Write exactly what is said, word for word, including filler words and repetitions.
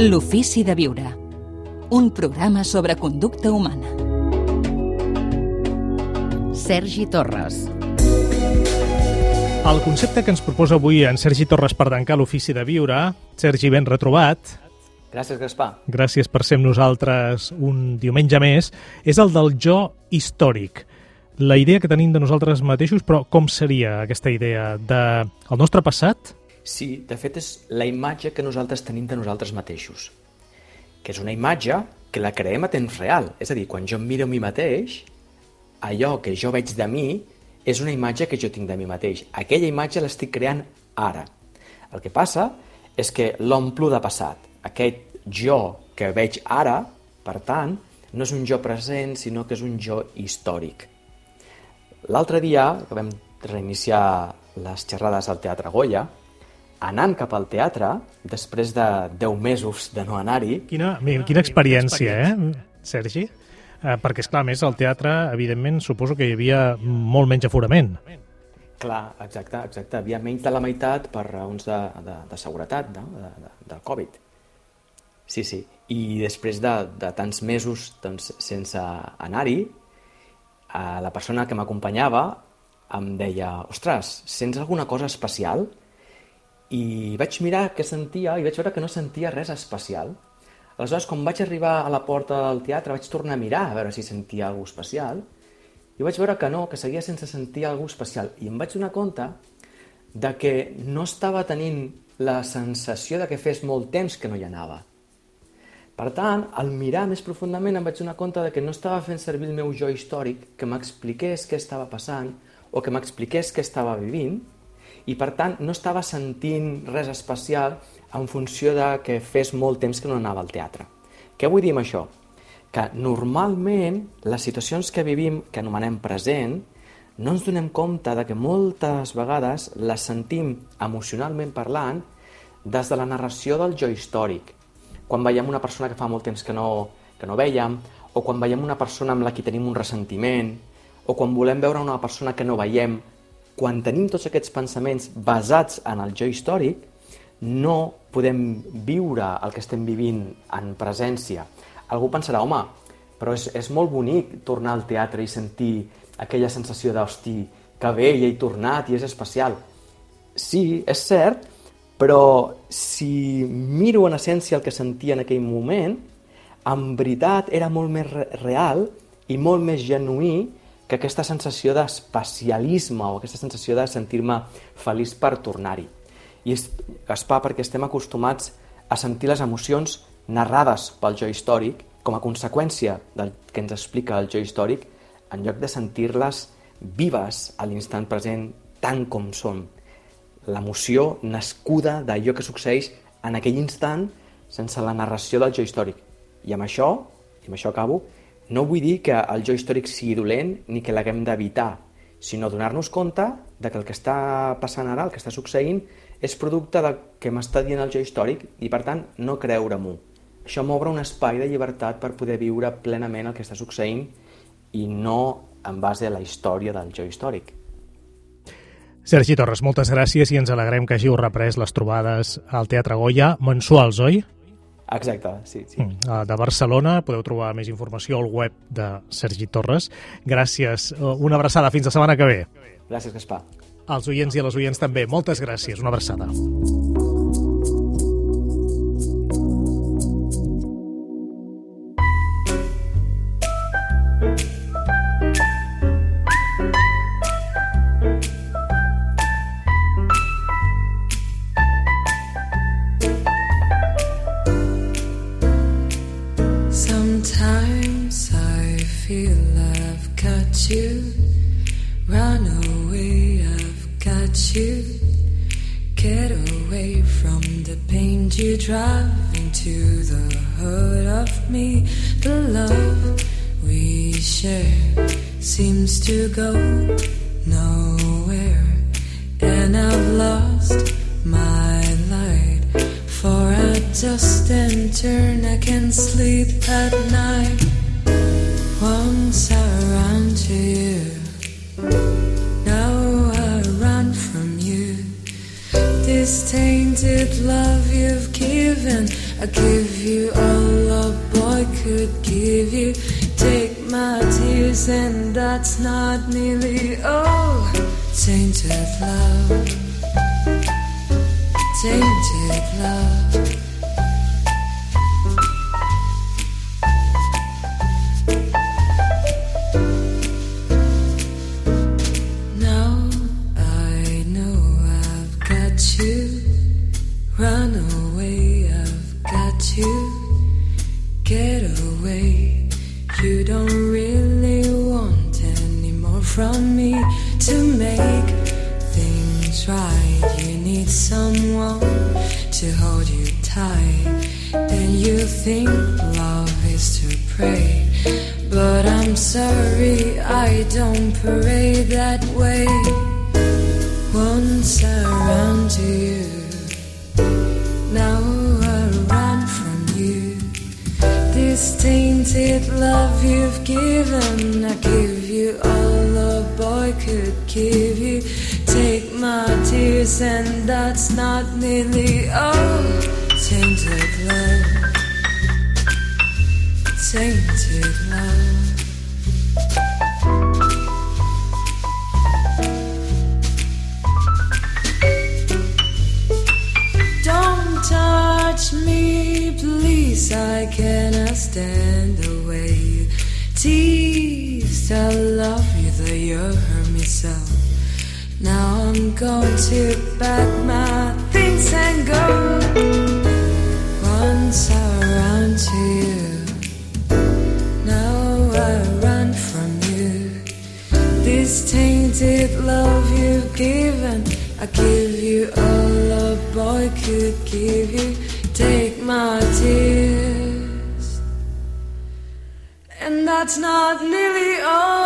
L'ofici de viure. Un programa sobre conducta humana. Sergi Torres. El concepte que ens proposa avui en Sergi Torres per tancar l'ofici de viure, Sergi, ben retrobat. Gràcies, Gaspar. Gràcies per ser amb nosaltres un diumenge més. És el del jo històric. La idea que tenim de nosaltres mateixos, però com seria aquesta idea del de nostre passat? Sí, de fet és la imatge que nosaltres tenim de nosaltres mateixos, que és una imatge que la creem a temps real. És a dir, quan jo em miro a mi mateix, allò que jo veig de mi és una imatge que jo tinc de mi mateix. Aquella imatge l'estic creant ara. El que passa és que l'omplo de passat. Aquest jo que veig ara, per tant, no és un jo present, sinó que és un jo històric. L'altre dia, que vam reiniciar les xerrades al Teatre Goya, anant cap al teatre, després de deu mesos de no anar-hi... Quina, quina experiència, eh, Sergi? Eh, perquè, esclar, més al teatre, evidentment, suposo que hi havia molt menys aforament. Clar, exacte, exacte. Havia menys de la meitat per raons de, de, de seguretat, no? de, de, del Covid. Sí, sí. I després de, de tants mesos doncs, sense anar-hi, eh, la persona que m'acompanyava em deia: ostres, sents alguna cosa especial? I vaig mirar què sentia i vaig veure que no sentia res especial. Aleshores, quan vaig arribar a la porta del teatre, vaig tornar a mirar a veure si sentia alguna cosa especial i vaig veure que no, que seguia sense sentir alguna cosa especial. I em vaig donar compte de que no estava tenint la sensació de que fes molt temps que no hi anava. Per tant, al mirar més profundament em vaig donar compte de que no estava fent servir el meu jo històric que m'expliqués què estava passant o que m'expliqués què estava vivint, i per tant no estava sentint res especial en funció de que fes molt temps que no anava al teatre. Què vull dir amb això? Que normalment les situacions que vivim, que anomenem present, no ens donem compte de que moltes vegades les sentim emocionalment parlant des de la narració del jo històric. Quan veiem una persona que fa molt temps que no, que no veiem, o quan veiem una persona amb la que tenim un ressentiment, o quan volem veure una persona que no veiem. Quan tenim tots aquests pensaments basats en el jo històric, no podem viure el que estem vivint en presència. Algú pensarà: home, però és, és molt bonic tornar al teatre i sentir aquella sensació de, hosti, que bé, ja he tornat i és especial. Sí, és cert, però si miro en essència el que sentia en aquell moment, en veritat era molt més real i molt més genuí que aquesta sensació d'especialisme o aquesta sensació de sentir-me feliç per tornar-hi. I és, Gaspar, perquè estem acostumats a sentir les emocions narrades pel jo històric com a conseqüència del que ens explica el jo històric, en lloc de sentir-les vives a l'instant present tant com són. L'emoció nascuda d'allò que succeeix en aquell instant sense la narració del jo històric. I amb això, i amb això acabo, no vull dir que el jo històric sigui dolent ni que l'haguem d'evitar, sinó donar-nos compte de que el que està passant ara, el que està succeint, és producte del que m'està dient el jo històric i, per tant, no creure-m'ho. Això m'obre un espai de llibertat per poder viure plenament el que està succeint i no en base a la història del jo històric. Sergi Torres, moltes gràcies i ens alegrem que hàgiu reprès les trobades al Teatre Goya, mensuals, oi? Exacte, sí, sí. De Barcelona. Podeu trobar més informació al web de Sergi Torres. Gràcies. Una abraçada. Fins la setmana que ve. Gràcies, Gaspar. Als oients i a les oients també. Moltes gràcies. Una abraçada. Sometimes I feel I've got you, run away, I've got you, get away from the pain you drive into the heart of me. The love we share seems to go nowhere, and I've lost my light, for I just and turn, I can't sleep at night. Once I ran to you, now I run from you. This tainted love you've given, I give you all a boy could give you. Take my tears and that's not nearly all. Tainted love, tainted love. Now I know I've got you. Run away, I've got you. Get away. You don't really want any more from me. To make things right, you need someone to hold you tight. And you think love is to pray, but I'm sorry, I don't parade that way. Once I ran to you, now I run from you. This tainted love you've given, I give you all a boy could give you. Take my tears and that's not nearly all. Tainted love, tainted love. Don't touch me, please, I cannot stand the way you tease. I love you, though you hurt me so. Now I'm going to pack my things and go. Once I ran to you, now I run from you. This tainted love you've given, I give you all a boy could give you. Take my tears, and that's not nearly all.